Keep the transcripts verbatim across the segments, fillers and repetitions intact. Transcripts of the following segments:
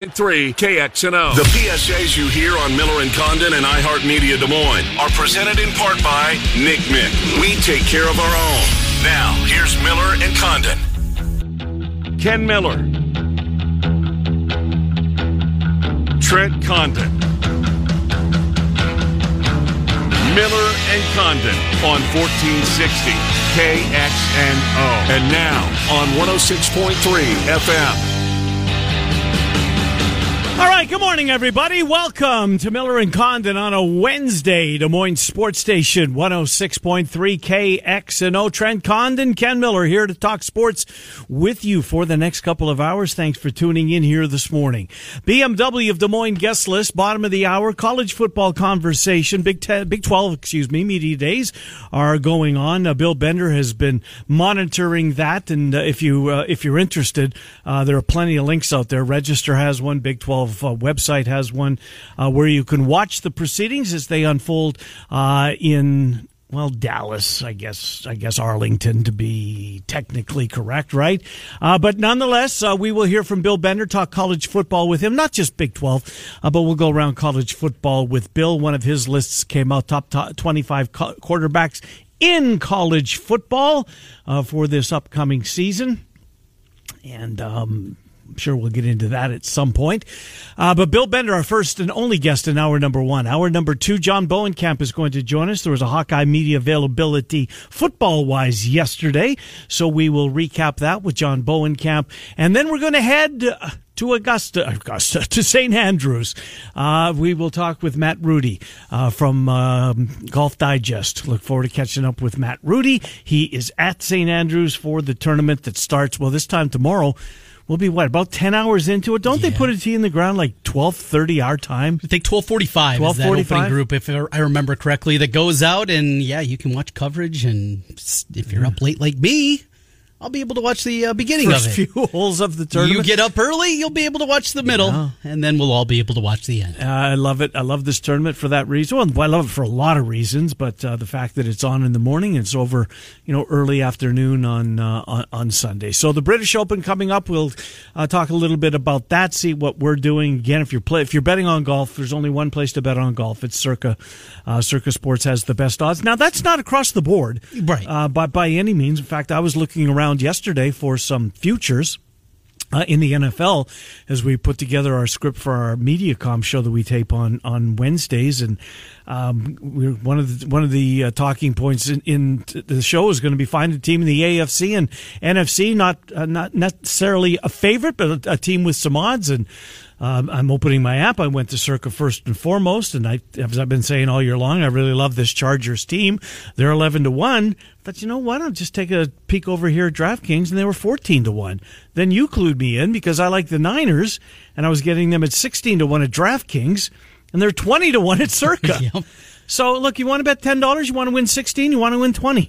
Three K X N O. The P S As you hear on Miller and Condon and iHeartMedia Des Moines are presented in part by Nick Mick. We take care of our own. Now, here's Miller and Condon. Ken Miller. Trent Condon. Miller and Condon on fourteen sixty K X N O. And now on one oh six point three F M. All right, good morning, everybody. Welcome to Miller and Condon on a Wednesday. Des Moines Sports Station, one oh six point three K X N O. Trent Condon, Ken Miller here to talk sports with you for the next couple of hours. Thanks for tuning in here this morning. B M W of Des Moines guest list, bottom of the hour, college football conversation, Big Ten, Big twelve, excuse me, media days are going on. Uh, Bill Bender has been monitoring that, and uh, if you uh, if you're interested, uh, there are plenty of links out there. Register has one, Big twelve Uh, website has one uh, where you can watch the proceedings as they unfold uh, in well Dallas, I guess I guess Arlington to be technically correct, right? Uh, but nonetheless, uh, we will hear from Bill Bender, talk college football with him, not just Big twelve, uh, but we'll go around college football with Bill. One of his lists came out, top, top twenty-five co- quarterbacks in college football uh, for this upcoming season, and um I'm sure we'll get into that at some point. Uh, but Bill Bender, our first and only guest in hour number one. Hour number two, John Bowenkamp is going to join us. There was a Hawkeye media availability football-wise yesterday, so we will recap that with John Bowenkamp. And then we're going to head to Augusta, Augusta, to Saint Andrews. Uh, we will talk with Matt Rudy uh, from um, Golf Digest. Look forward to catching up with Matt Rudy. He is at Saint Andrews for the tournament that starts, well, this time tomorrow. We'll be, what, about ten hours into it? Don't yeah. they put a tee in the ground like twelve thirty our time? I think twelve forty-five is that opening group, if I remember correctly, that goes out. And, yeah, you can watch coverage. And if you're up late like me, I'll be able to watch the uh, beginning First of it. few holes of the tournament. You get up early, you'll be able to watch the middle, yeah. and then we'll all be able to watch the end. Uh, I love it. I love this tournament for that reason. Well, I love it for a lot of reasons, but uh, the fact that it's on in the morning, it's over, you know, early afternoon on uh, on, on Sunday. So the British Open coming up. We'll uh, talk a little bit about that. See what we're doing. Again, if you're play, if you're betting on golf, there's only one place to bet on golf. It's Circa. Uh, Circa Sports has the best odds. Now that's not across the board, right? Uh, by by any means. In fact, I was looking around yesterday for some futures uh, in the N F L as we put together our script for our MediaCom show that we tape on, on Wednesdays, and um, we're, one of the one of the uh, talking points in, in the show is going to be find a team in the A F C and N F C, not uh, not necessarily a favorite, but a, a team with some odds. And Um, I'm opening my app. I went to Circa first and foremost, and I, as I've been saying all year long, I really love this Chargers team. They're eleven to one. But you know what? I'll just take a peek over here at DraftKings, and they were fourteen to one. Then you clued me in because I like the Niners, and I was getting them at sixteen to one at DraftKings, and they're twenty to one at Circa. Yep. So look, you want to bet ten dollars, you want to win sixteen, you want to win twenty.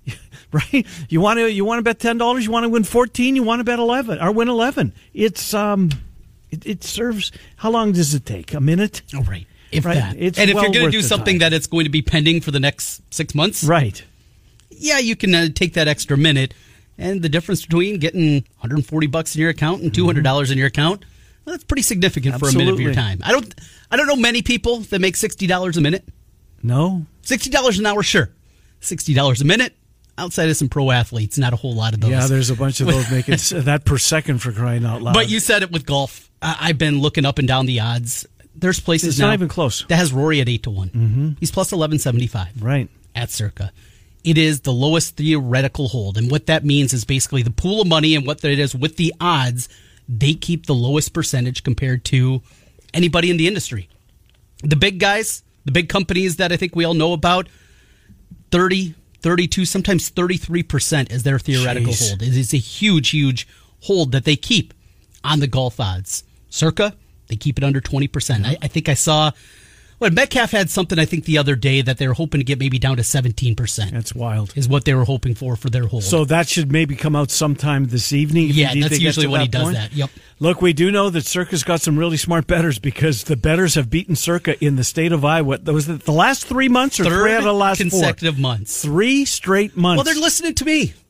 Right? You want to you want to bet ten dollars, you want to win fourteen, you want to bet eleven or win eleven. It's um It, it serves. How long does it take? A minute? Oh, right. If right. that. It's and if well you're going to do worth the something time. that it's going to be pending for the next six months, right? Yeah, you can uh, take that extra minute, and the difference between getting one hundred forty bucks in your account and two hundred dollars mm-hmm. in your account, well, that's pretty significant Absolutely. for a minute of your time. I don't. I don't know many people that make sixty dollars a minute. No, sixty dollars an hour, sure. Sixty dollars a minute. Outside of some pro athletes, not a whole lot of those. Yeah, there's a bunch of those making that per second for crying out loud. But you said it with golf. Uh, I've been looking up and down the odds. There's places it's now not even close. That has Rory at eight to one. Mm-hmm. He's plus eleven seventy five. Right at Circa. It is the lowest theoretical hold, and what that means is basically the pool of money and what it is with the odds. They keep the lowest percentage compared to anybody in the industry. The big guys, the big companies that I think we all know about, thirty. thirty-two, sometimes thirty-three percent is their theoretical Jeez. hold. It is a huge, huge hold that they keep on the golf odds. Circa, they keep it under twenty percent. Mm-hmm. I, I think I saw, well, Metcalf had something, I think, the other day that they were hoping to get maybe down to seventeen percent. That's wild. Is what they were hoping for for their hold. So that should maybe come out sometime this evening. If yeah, you that's usually when he does point. that. Yep. Look, we do know that Circa's got some really smart bettors because the bettors have beaten Circa in the state of Iowa. Was it the last three months or Third three out of the last consecutive four? months. Three straight months. Well, they're listening to me.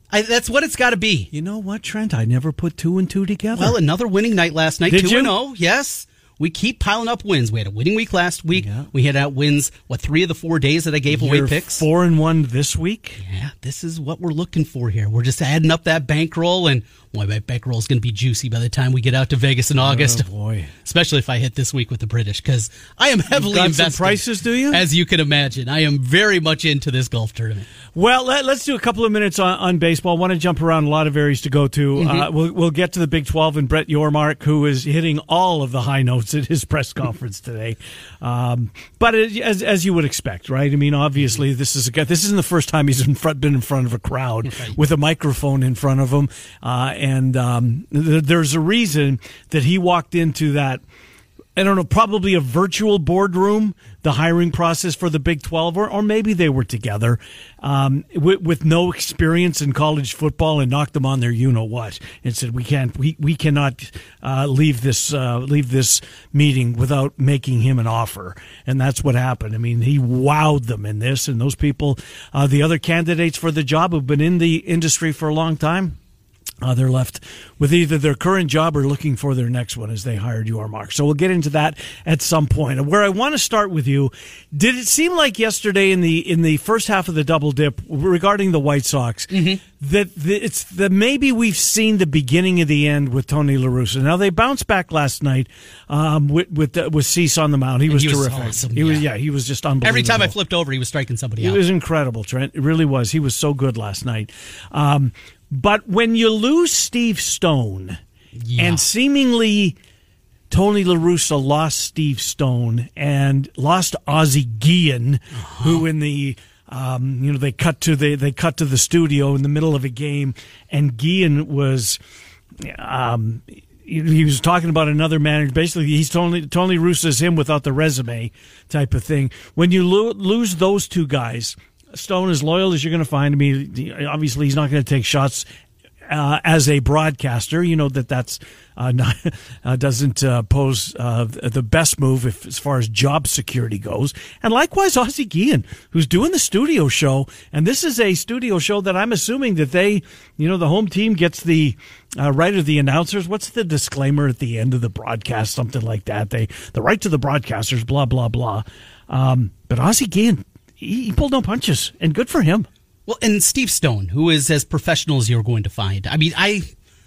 I, that's what it's got to be. You know what, Trent? I never put two and two together. Well, another winning night last night. Did two you? and oh, yes. We keep piling up wins. We had a winning week last week. Yeah. We had out wins, what, three of the four days that I gave You're away picks? Four and one this week? Yeah, this is what we're looking for here. We're just adding up that bankroll, and boy, my bankroll is going to be juicy by the time we get out to Vegas in August. Oh, boy. Especially if I hit this week with the British, because I am heavily You've got some invested. prices, do you? As you can imagine. I am very much into this golf tournament. Well, let, let's do a couple of minutes on, on baseball. I want to jump around a lot of areas to go to. Mm-hmm. Uh, we'll, we'll get to the Big twelve and Brett Yormark, who is hitting all of the high notes at his press conference today. Um, but it, as as you would expect, right? I mean, obviously, this is a guy. This isn't the first time he's in front, been in front of a crowd Right. with a microphone in front of him, uh, and um, th- there's a reason that he walked into that. I don't know, probably a virtual boardroom, the hiring process for the Big twelve, or, or maybe they were together um, with, with no experience in college football and knocked them on their you-know-what and said, we can't, we, we cannot uh, leave this uh, leave this meeting without making him an offer. And that's what happened. I mean, he wowed them in this, and those people, uh, the other candidates for the job who've been in the industry for a long time, Uh, they're left with either their current job or looking for their next one as they hired Yormark. So we'll get into that at some point. Where I want to start with you, did it seem like yesterday in the in the first half of the double dip regarding the White Sox mm-hmm. that the, it's that maybe we've seen the beginning of the end with Tony La Russa? Now they bounced back last night um, with with, uh, with Cease on the mound. He was he was terrific. awesome, he yeah. was yeah, he was just unbelievable. Every time I flipped over, he was striking somebody It out. was incredible, Trent. It really was. He was so good last night. Um, But when you lose Steve Stone, Yeah. and seemingly Tony La Russa lost Steve Stone and lost Ozzie Guillen, uh-huh. who in the um, you know they cut to the they cut to the studio in the middle of a game, and Guillen was. Um, He was talking about another manager. Basically, he's Tony Tony Russa's him without the resume type of thing. When you lo- lose those two guys, Stone, as loyal as you're going to find. I mean, obviously, he's not going to take shots uh, as a broadcaster. You know that that's uh, not, uh, doesn't uh, pose uh, the best move if, as far as job security goes. And likewise, Ozzie Guillen, who's doing the studio show, and this is a studio show that I'm assuming that they, you know, the home team gets the uh, right of the announcers. What's the disclaimer at the end of the broadcast? Something like that. They the right to the broadcasters. Blah blah blah. Um, but Ozzie Guillen, he pulled no punches, and good for him. Well, and Steve Stone, who is as professional as you're going to find. I mean, I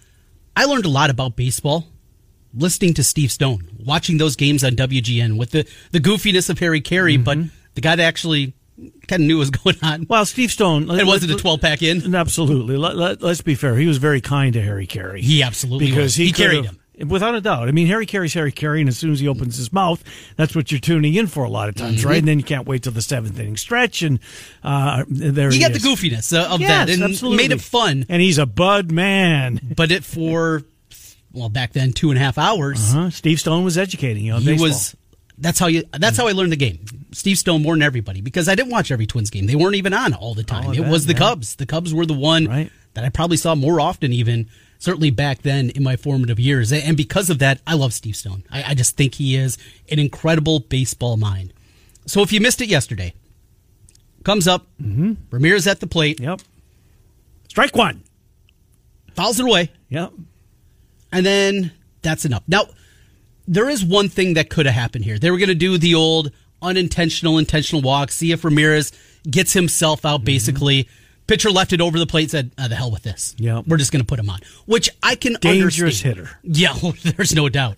I learned a lot about baseball listening to Steve Stone, watching those games on W G N with the, the goofiness of Harry Carey, mm-hmm. but the guy that actually kind of knew what was going on. Well, Steve Stone. It wasn't a twelve-pack in. Absolutely. Let, let, let's be fair. He was very kind to Harry Carey. He absolutely because was. He, he carried him. Without a doubt. I mean, Harry Carey's Harry Carey, and as soon as he opens his mouth, that's what you're tuning in for a lot of times, mm-hmm. right? And then you can't wait till the seventh inning stretch, and uh, there you he get is. the goofiness of yes, that, and absolutely. made it fun. And he's a bud man. But it for, well, back then, two and a half hours. Uh-huh. Steve Stone was educating you on he baseball. Was, that's how you. That's how I learned the game. Steve Stone more than everybody, because I didn't watch every Twins game. They weren't even on all the time. Oh, it bet, was the yeah. Cubs. The Cubs were the one right. that I probably saw more often, even certainly back then in my formative years. And because of that, I love Steve Stone. I, I just think he is an incredible baseball mind. So if you missed it yesterday, comes up, mm-hmm. Ramirez at the plate. Yep. Strike one. Fouls it away. Yep. And then that's enough. Now, there is one thing that could have happened here. They were going to do the old unintentional, intentional walk, see if Ramirez gets himself out, mm-hmm. basically. Pitcher left it over the plate, said, oh, the hell with this. Yep. We're just going to put him on, which I can Dangerous understand. hitter. Yeah, there's no doubt.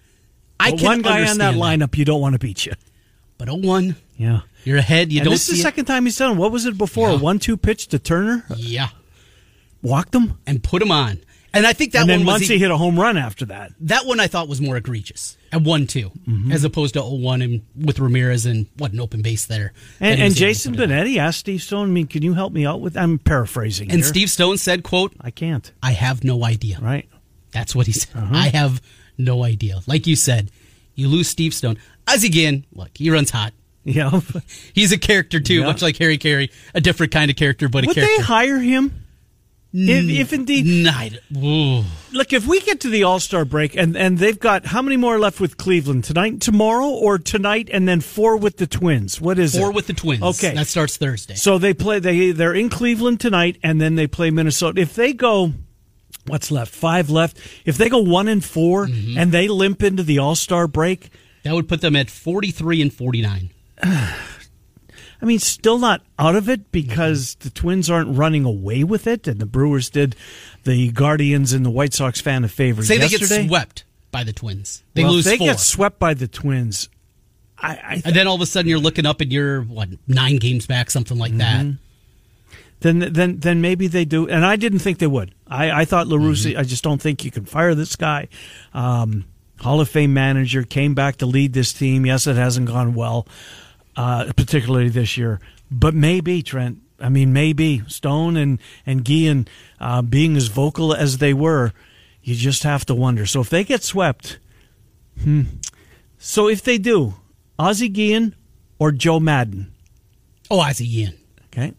I but can one guy on that, that lineup, you don't want to beat you. But oh one, yeah, you're ahead. You and don't this see is the it. second time he's done it. What was it before? Yeah. A one two pitch to Turner? Yeah. Walked him? And put him on. And I think that and then one was... Muncy hit a home run after that. That one I thought was more egregious at one two, mm-hmm. as opposed to oh one and with Ramirez and what an open base there. And, and Jason Benetti asked Steve Stone, I mean, can you help me out with... I'm paraphrasing And here. Steve Stone said, quote, I can't. I have no idea. Right. That's what he said. Uh-huh. I have no idea. Like you said, you lose Steve Stone. Ozzie Guillen, look, he runs hot. Yeah. He's a character, too, yeah. much like Harry Carey. A different kind of character, but Would a character. Would they hire him? If, if indeed, Night. Ooh. look, if we get to the All-Star break and, and they've got how many more left with Cleveland tonight, and tomorrow, or tonight and then four with the Twins? What is Four it? with the Twins. Okay, that starts Thursday. So they play. They they're in Cleveland tonight, and then they play Minnesota. If they go, what's left? Five left. If they go one and four, mm-hmm. and they limp into the All-Star break, that would put them at forty-three and forty-nine. I mean, still not out of it because the Twins aren't running away with it, and the Brewers did the Guardians and the White Sox fan a favor Say yesterday. they get swept by the Twins. They well, lose if they four. get swept by the Twins, I, I th- and then all of a sudden you're looking up and you're, what, nine games back, something like mm-hmm. that. Then, then, then maybe they do. And I didn't think they would. I, I thought La Russa, mm-hmm. I just don't think you can fire this guy. Um, Hall of Fame manager, came back to lead this team. Yes, it hasn't gone well, uh, particularly this year. But maybe, Trent. I mean, maybe. Stone and, and Guillen uh, being as vocal as they were, you just have to wonder. So if they get swept, hmm. So if they do, Ozzie Guillen or Joe Madden? Oh, Ozzie Guillen. Okay.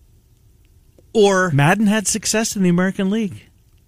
Or Madden had success in the American League.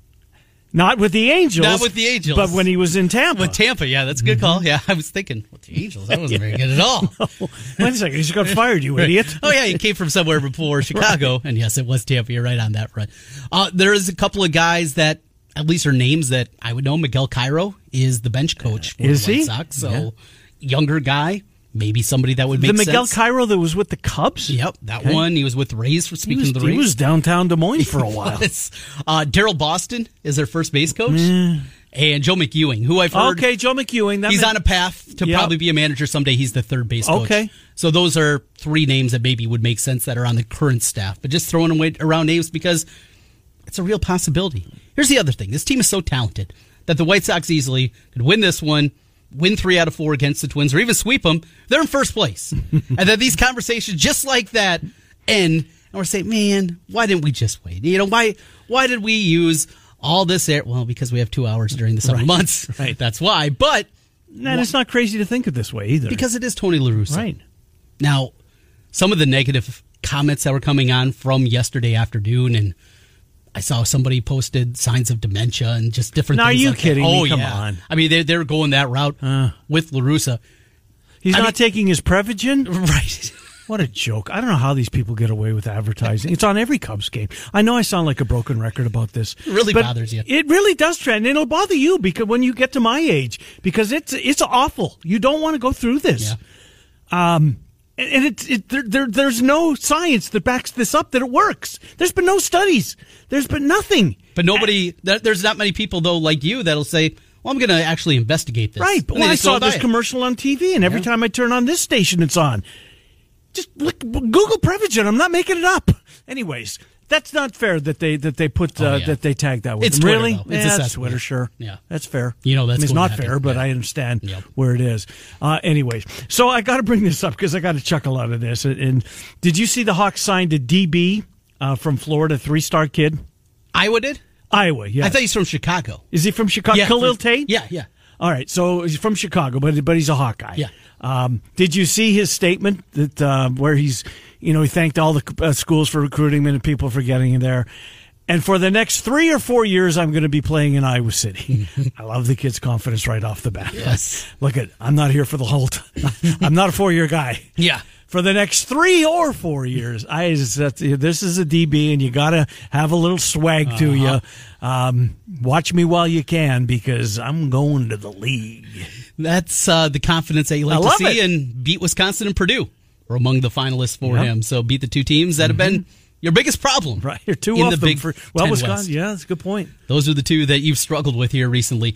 Not with the Angels. Not with the Angels. But when he was in Tampa. With Tampa, yeah, that's a good mm-hmm. call. Yeah, I was thinking, with the Angels, that wasn't very good at all. No. Wait a second, he just got fired, you idiot. Oh, yeah, he came from somewhere before Chicago. Right. And yes, it was Tampa. You're right on that front. Uh, there is a couple of guys that, at least are names that I would know. Miguel Cairo is the bench coach for is the White he? Sox. So, yeah. Younger guy. Maybe somebody that would make sense. The Miguel sense. Cairo that was with the Cubs? Yep, that okay. one. He was with the Rays, for speaking was, of the Rays. He was downtown Des Moines for a while. uh, Daryl Boston is their first base coach. Mm. And Joe McEwing, who I've heard. Okay, Joe McEwing. That he's may- on a path to yep. probably be a manager someday. He's the third base coach. Okay. So those are three names that maybe would make sense that are on the current staff. But just throwing away around names because it's a real possibility. Here's the other thing. This team is so talented that the White Sox easily could win this one, win three out of four against the Twins, or even sweep them. They're in first place. And then these conversations just like that end, and we're saying, man, why didn't we just wait? You know, why why did we use all this air? Well, because we have two hours during the summer right. months. Right. That's why. But and it's not crazy to think of this way either. Because it is Tony La Russa. Right. Now, some of the negative comments that were coming on from yesterday afternoon, and I saw somebody posted signs of dementia and just different now, things. Are you like kidding that. me? Oh, Come yeah. on. I mean, they're, they're going that route uh, with La Russa. He's I not mean, taking his Prevagen? Right. What a joke. I don't know how these people get away with advertising. It's on every Cubs game. I know I sound like a broken record about this. It really but bothers you. It really does, Trent. And it'll bother you because when you get to my age, because it's it's awful. You don't want to go through this. Yeah. Um, and it, it there, there there's no science that backs this up that it works. There's been no studies. There's been nothing. But nobody, there's not many people, though, like you, that'll say, well, I'm going to actually investigate this. Right. But when I saw this commercial on T V, and every yeah. time I turn on this station, it's on. Just look, Google Prevagen. I'm not making it up. Anyways, that's not fair that they that they put uh, oh, yeah. that they tagged that with it's them. Twitter, Really? Though. It's yeah, a that's Twitter. Sure. Yeah, that's fair. You know, that's I mean, it's not fair, happen. but yeah. I understand yep. where it is. Uh, anyways, so I got to bring this up because I got a chuckle out of this. And, and did you see the Hawks signed a D B uh, from Florida, three star kid? Iowa did. Iowa. Yeah. I thought he's from Chicago. Is he from Chicago? Yeah, Khalil from, Tate. Yeah, yeah. All right, so he's from Chicago, but but he's a Hawkeye. Yeah. Um, did you see his statement that uh, where he's, you know, he thanked all the uh, schools for recruiting him and people for getting him there, and for the next three or four years, I'm going to be playing in Iowa City. I love the kid's confidence right off the bat. Yes. Look at, I'm not here for the whole. T- I'm not a four year guy. Yeah. For the next three or four years, I this is a D B, and you got to have a little swag uh-huh. to you. Um, watch me while you can, because I'm going to the league. That's uh, the confidence that you like I to love see, it. and beat Wisconsin and Purdue were among the finalists for yep. him. So beat the two teams that mm-hmm. have been your biggest problem. Right, you're two in off the them Big for well, Ten Wisconsin. West. Yeah, that's a good point. Those are the two that you've struggled with here recently.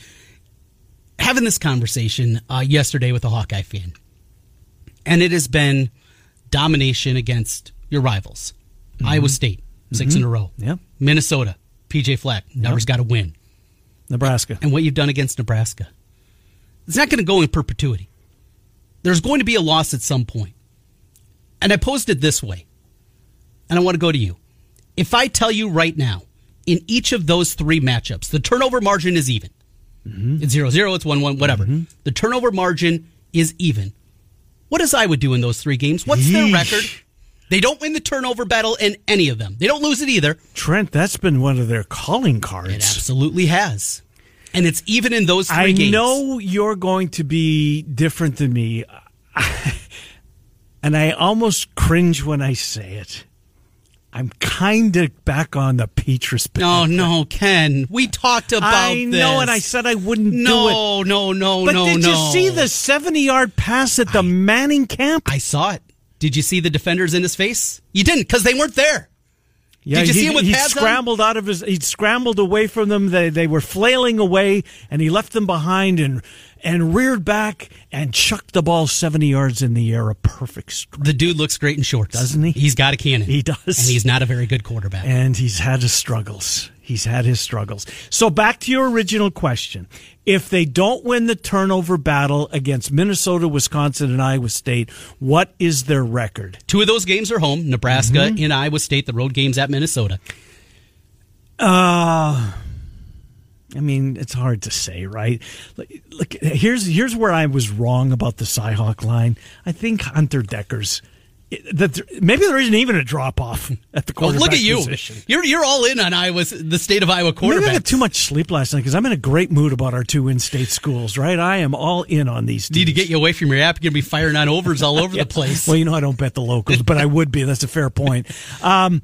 Having this conversation uh, yesterday with a Hawkeye fan, and it has been domination against your rivals. Mm-hmm. Iowa State, six mm-hmm. in a row. Yep. Minnesota, P J Fleck, never's yep. got to win. Nebraska. And what you've done against Nebraska. It's not going to go in perpetuity. There's going to be a loss at some point. And I posed it this way, and I want to go to you. If I tell you right now, in each of those three matchups, the turnover margin is even. Mm-hmm. It's zero zero, it's one one, whatever. Mm-hmm. The turnover margin is even. What does Iowa do in those three games? What's Yeesh. their record? They don't win the turnover battle in any of them. They don't lose it either. Trent, that's been one of their calling cards. It absolutely has. And it's even in those three I games. I know you're going to be different than me. And I almost cringe when I say it. I'm kind of back on the Petrus. No, no, Ken. We talked about I this. know, and I said I wouldn't no, do it. No, no, no, but no, did no. you see the seventy-yard pass at the I, Manning camp? I saw it. Did you see the defenders in his face? You didn't, because they weren't there. Yeah, Did you he, see him with he pads scrambled on? out of his. He scrambled away from them. They they were flailing away, and he left them behind and and reared back and chucked the ball seventy yards in the air. A perfect strike. The dude looks great in shorts, doesn't he? He's got a cannon. He does, and he's not a very good quarterback. And he's had his struggles. He's had his struggles. So back to your original question: if they don't win the turnover battle against Minnesota, Wisconsin, and Iowa State, what is their record? Two of those games are home: Nebraska mm-hmm. and Iowa State. The road games at Minnesota. Uh, I mean, it's hard to say, right? Look, look, here's here's where I was wrong about the Cyhawk line. I think Hunter Decker's. That maybe there isn't even a drop off at the quarterback oh, look at you. position. You're you're all in on Iowa's the state of Iowa quarterback. Maybe I got too much sleep last night because I'm in a great mood about our two in-state schools. Right, I am all in on these teams. Need to get you away from your app. You're gonna be firing on overs all over yeah. the place. Well, you know I don't bet the locals, but I would be. That's a fair point. Um,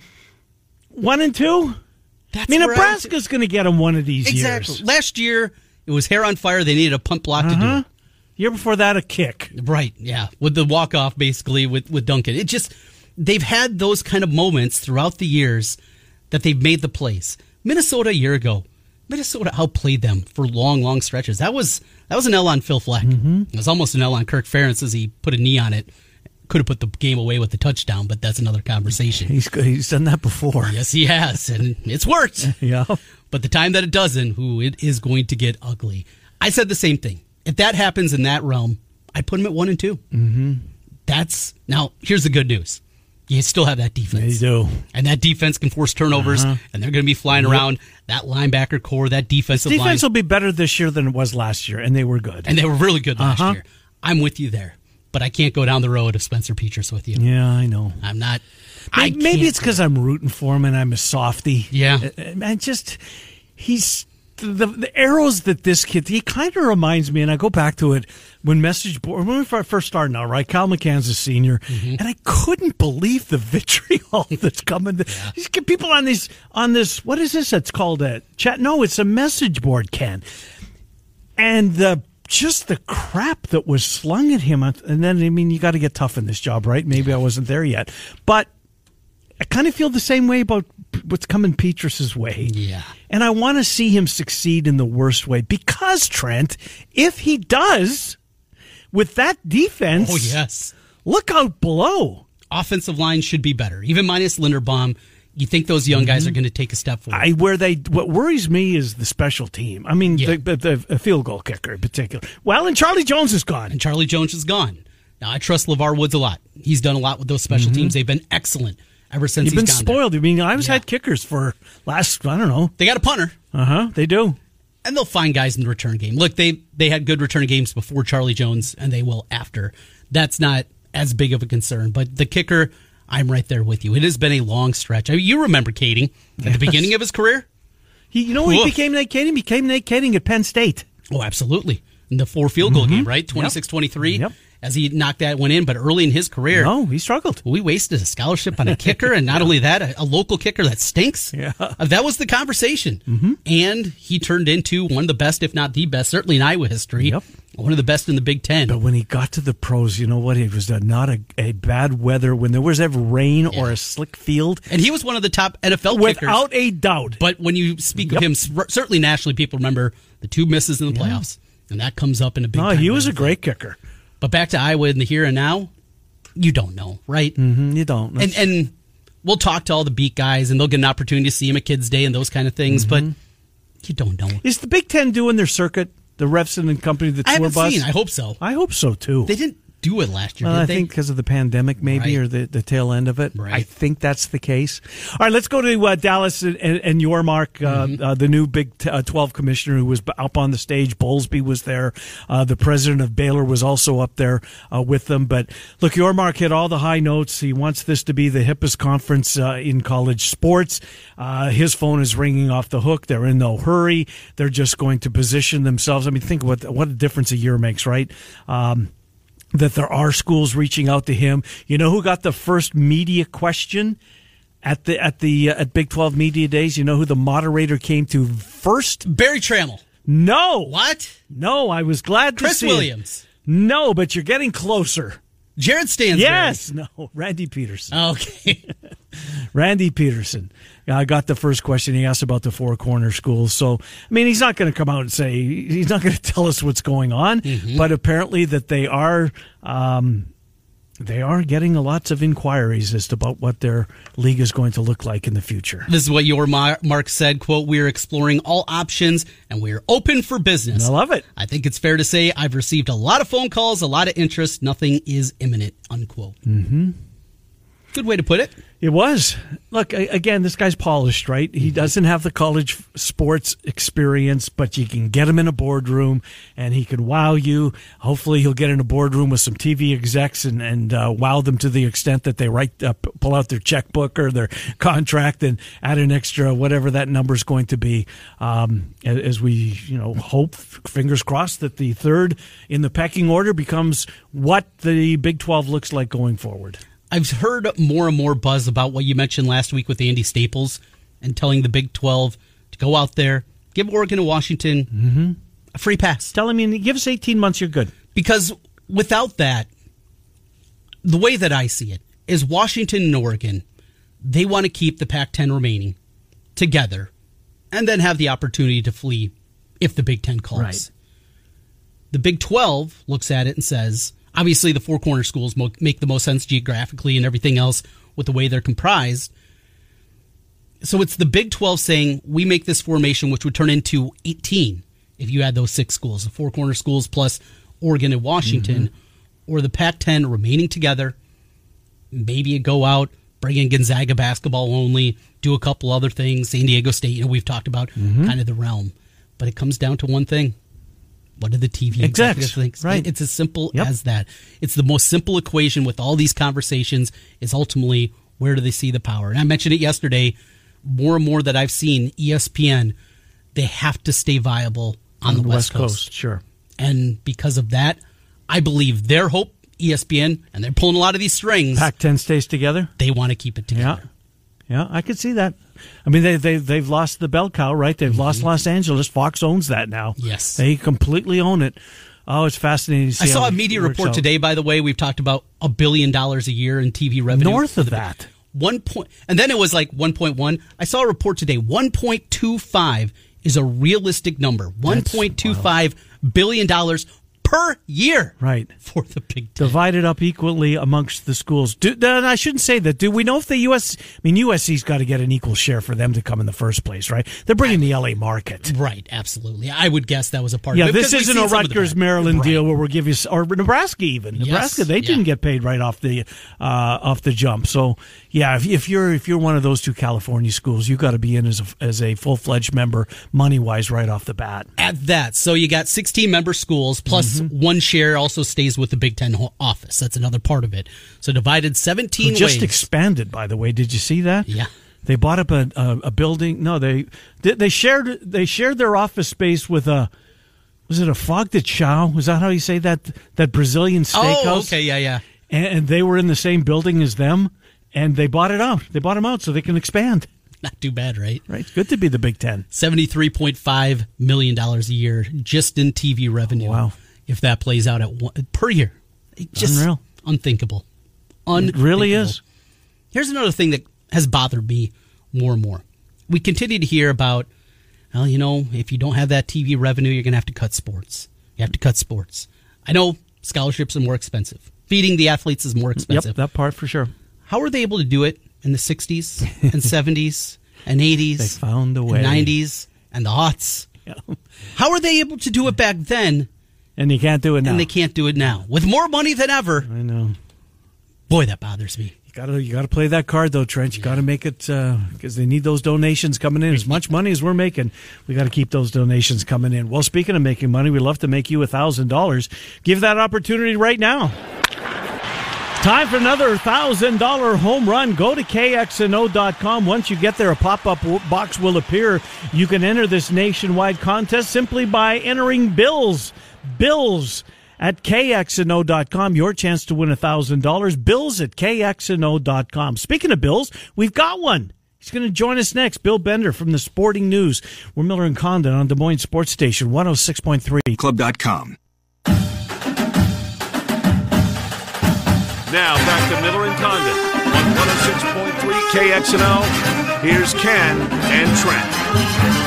one and two. That's I mean, Nebraska's going to get them one of these exactly. years. Last year it was hair on fire. They needed a punt block uh-huh. to do it. Year before that, a kick. Right. Yeah, with the walk off basically with with Duncan. It just. They've had those kind of moments throughout the years that they've made the plays. Minnesota a year ago, Minnesota outplayed them for long, long stretches. That was that was an L on Phil Fleck. Mm-hmm. It was almost an L on Kirk Ferentz as he put a knee on it. Could have put the game away with the touchdown, but that's another conversation. He's he's done that before. Yes, he has, and it's worked. Yeah. But the time that it doesn't, ooh, it is going to get ugly. I said the same thing. If that happens in that realm, I put them at one and two. Mm-hmm. That's now. Here's the good news. You still have that defense. They do. And that defense can force turnovers, uh-huh. and they're going to be flying yep. around. That linebacker core, that defensive defense line. Defense will be better this year than it was last year, and they were good. And they were really good last uh-huh. year. I'm with you there. But I can't go down the road of Spencer Petras with you. Yeah, I know. I'm not. Maybe, I maybe it's because I'm rooting for him and I'm a softie. Yeah. And just, he's... The, the arrows that this kid, he kind of reminds me, and I go back to it when message board, when we first started out, right? Cal McCann's a senior, mm-hmm. and I couldn't believe the vitriol that's coming. Yeah. These people on these, on this, what is this? It's called a chat. No, it's a message board, Ken. And the, just the crap that was slung at him. And then, I mean, you got to get tough in this job, right? Maybe I wasn't there yet. But I kind of feel the same way about what's coming Petrus's way. Yeah. And I want to see him succeed in the worst way because, Trent, if he does, with that defense, oh yes, look out below. Offensive line should be better. Even minus Linderbaum, you think those young guys mm-hmm. are going to take a step forward. I, where they, what worries me is the special team. I mean, yeah. the, the, the field goal kicker in particular. Well, and Charlie Jones is gone. And Charlie Jones is gone. Now, I trust LeVar Woods a lot. He's done a lot with those special mm-hmm. teams. They've been excellent. Ever since You've he's been gone spoiled. There. I mean, I was yeah. had kickers for last, I don't know. They got a punter. Uh-huh, they do. And they'll find guys in the return game. Look, they, they had good return games before Charlie Jones, and they will after. That's not as big of a concern. But the kicker, I'm right there with you. It has been a long stretch. I mean, you remember Kading at yes. the beginning of his career? He, you know when he became Nate Kading? He became Nate Kading at Penn State. Oh, absolutely. In the four field goal mm-hmm. game, right? twenty-six twenty-three. Yep. As he knocked that one in, but early in his career, no, he struggled. We wasted a scholarship on a kicker, and not yeah. only that, a, a local kicker that stinks. Yeah, uh, that was the conversation. Mm-hmm. And he turned into one of the best, if not the best, certainly in Iowa history. Yep. One of the best in the Big Ten. But when he got to the pros, you know what? It was a, not a, a bad weather when there was ever rain yeah. or a slick field, and he was one of the top N F L without kickers without a doubt. But when you speak yep. of him, certainly nationally, people remember the two misses in the playoffs, yeah. and that comes up in a big. No, time he was a thing. great kicker. But back to Iowa in the here and now, you don't know, right? Mm-hmm, you don't. And, and we'll talk to all the beat guys, and they'll get an opportunity to see him at Kids Day and those kind of things, mm-hmm. but you don't know. Is the Big Ten doing their circuit, the Refson and company, the I tour haven't bus? seen. I hope so. I hope so, too. They didn't do it last year, Well, did I they? think because of the pandemic, maybe, Right. or the, the tail end of it. Right. I think that's the case. All right, let's go to uh, Dallas and, and, and Yormark, uh, Mm-hmm. uh, the new Big t- uh, twelve commissioner who was up on the stage. Bowlesby was there. Uh, the president of Baylor was also up there uh, with them. But look, Yormark hit all the high notes. He wants this to be the hippest conference uh, in college sports. Uh, his phone is ringing off the hook. They're in no hurry. They're just going to position themselves. I mean, think what what a difference a year makes, right? Um, that there are schools reaching out to him. You know who got the first media question at the at the uh, at Big twelve Media Days? You know who the moderator came to first? Barry Trammell. No. What? No, I was glad to Chris see Williams. it. No, but you're getting closer. Jared Stansbury. Yes. No, Randy Peterson. Okay. Randy Peterson uh, got the first question. He asked about the Four Corner schools. So, I mean, he's not going to come out and say, he's not going to tell us what's going on, Mm-hmm. but apparently that they are, um, they are getting lots of inquiries as to about what their league is going to look like in the future. This is what your Mark said, quote, "We are exploring all options and we are open for business." I love it. I think it's fair to say I've received a lot of phone calls, a lot of interest. Nothing is imminent, unquote. Mm-hmm. Good way to put it. It was. Look, a- again, this guy's polished, right? He doesn't have the college f- sports experience, but you can get him in a boardroom and he can wow you. Hopefully he'll get in a boardroom with some T V execs and, and uh, wow them to the extent that they write, uh, p- pull out their checkbook or their contract and add an extra, whatever that number's going to be. Um, a- as we, you know, hope, fingers crossed, that the third in the pecking order becomes what the Big twelve looks like going forward. I've heard more and more buzz about what you mentioned last week with Andy Staples and telling the Big twelve to go out there, give Oregon and Washington Mm-hmm. a free pass. Tell him, give us eighteen months, you're good. Because without that, the way that I see it is Washington and Oregon, they want to keep the Pac ten remaining together and then have the opportunity to flee if the Big Ten calls. Right. The Big twelve looks at it and says, obviously the Four Corner schools mo- make the most sense geographically and everything else with the way they're comprised. So it's the Big twelve saying, we make this formation, which would turn into eighteen if you add those six schools, the Four Corner schools plus Oregon and Washington, mm-hmm. or the Pac ten remaining together. Maybe you go out, bring in Gonzaga basketball only, do a couple other things, San Diego State, you know, we've talked about Mm-hmm. kind of the realm. But it comes down to one thing. What do the T V Execs, executives think? right. It's as simple Yep. as that. It's the most simple equation with all these conversations is ultimately where do they see the power? And I mentioned it yesterday, more and more that I've seen, E S P N, they have to stay viable on, the, West, Coast. Sure. And because of that, I believe their hope, E S P N, and they're pulling a lot of these strings, Pac ten stays together. they want to keep it together. Yeah. Yeah, I could see that. I mean, they, they, they've lost the bell cow, right? They've Mm-hmm. lost Los Angeles. Fox owns that now. Yes. They completely own it. Oh, it's fascinating to see I saw how a it media works report out. today, by the way. We've talked about a billion dollars a year in T V revenue. North of that. One point, and then it was like one point one. I saw a report today. one point two five is a realistic number. one point two five billion dollars per year. Right. For the Big Ten. Divided up equally amongst the schools. Do, and I shouldn't say that. Do we know if the U S, I mean, U S C's got to get an equal share for them to come in the first place, right? They're bringing the L A market. Right, absolutely. I would guess that was a part Yeah, of it. this because we've isn't seen a some of the Rutgers, bad- Maryland Right. deal where we'll give you, or Nebraska even. Yes, Nebraska, they didn't yeah. get paid right off the uh, off the jump. So yeah, if, if you're if you're one of those two California schools, you got to be in as a, as a full fledged member, money wise, right off the bat. At that, so you got sixteen member schools plus Mm-hmm. one share also stays with the Big Ten ho- office. That's another part of it. So divided seventeen Who just ways. expanded, by the way. Did you see that? Yeah. They bought up a, a, a building. No, they they shared they shared their office space with a was it a Fog de Chao? Was that how you say that that Brazilian steakhouse? Oh, okay, yeah, yeah. And, and they were in the same building as them, and they bought it out. They bought them out so they can expand. Not too bad, right? Right, it's good to be the Big Ten. seventy-three point five million dollars a year just in T V revenue. Wow. If that plays out at one, per year. It just Unreal. unthinkable. Unthinkable. It really is. Here's another thing that has bothered me more and more. We continue to hear about, well, you know, if you don't have that T V revenue, you're going to have to cut sports. You have to cut sports. I know scholarships are more expensive. Feeding the athletes is more expensive. Yep, that part for sure. How are they able to do it in the sixties and seventies and eighties? They found a way. And nineties and the aughts. Yeah. How are they able to do it back then And you can't do it now. And they can't do it now. With more money than ever. I know. Boy, that bothers me. You gotta, you gotta play that card though, Trent. You gotta make it because uh, they need those donations coming in. As much money as we're making, we got to keep those donations coming in. Well, speaking of making money, we'd love to make you a thousand dollars. Give that opportunity right now. Time for another thousand dollar home run. Go to K X N O dot com. Once you get there, a pop-up box will appear. You can enter this nationwide contest simply by entering Bills. Bills. At K X N O dot com, your chance to win one thousand dollars. Bills at K X N O dot com. Speaking of Bills, we've got one. He's going to join us next. Bill Bender from the Sporting News. We're Miller and Condon on Des Moines Sports Station, one oh six point three. Club dot com. Now back to Miller and Condon on one oh six point three K X N O. Here's Ken and Trent.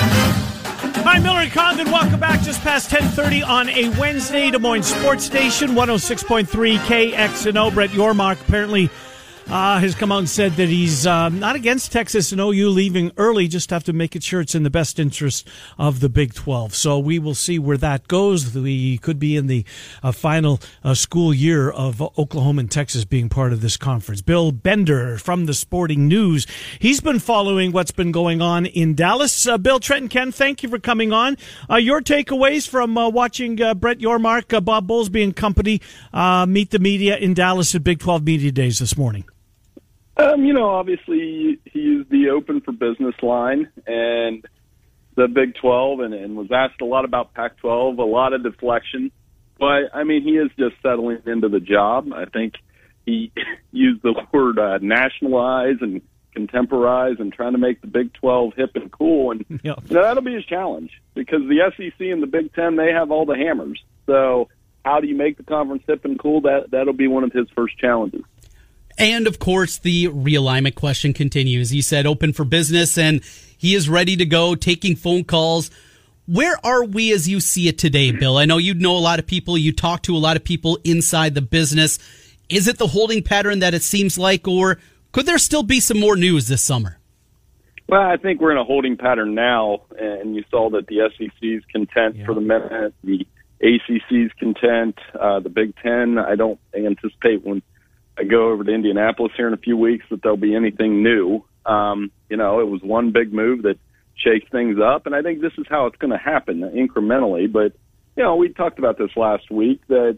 Hi, Miller and Condon. Welcome back. Just past ten thirty on a Wednesday. Des Moines Sports Station, one oh six point three K X N O. Brett Yormark apparently uh, has come out and said that he's uh, not against Texas and O U leaving early, just have to make it sure it's in the best interest of the Big twelve. So we will see where that goes. We could be in the uh, final uh, school year of Oklahoma and Texas being part of this conference. Bill Bender from the Sporting News. He's been following what's been going on in Dallas. Uh, Bill, Trent, and Ken, thank you for coming on. Uh, your takeaways from uh, watching uh, Brett Yormark, uh, Bob Bowlesby and company uh, meet the media in Dallas at Big twelve Media Days this morning. Um, you know, obviously he used the open for business line and the Big twelve and, and was asked a lot about Pac twelve, a lot of deflection. But, I mean, he is just settling into the job. I think he used the word uh, nationalize and contemporize and trying to make the Big twelve hip and cool. And yep. you know, that'll be his challenge because the S E C and the Big Ten, they have all the hammers. So how do you make the conference hip and cool? That, that'll be one of his first challenges. And, of course, the realignment question continues. He said open for business, and he is ready to go, taking phone calls. Where are we as you see it today, Bill? I know you know a lot of people. You talk to a lot of people inside the business. Is it the holding pattern that it seems like, or could there still be some more news this summer? Well, I think we're in a holding pattern now, and you saw that the S E C's content yeah. for the minute, the A C C's content, uh, the Big Ten. I don't anticipate when I go over to Indianapolis here in a few weeks that there'll be anything new. Um, you know, it was one big move that shakes things up, and I think this is how it's going to happen incrementally. But, you know, we talked about this last week, that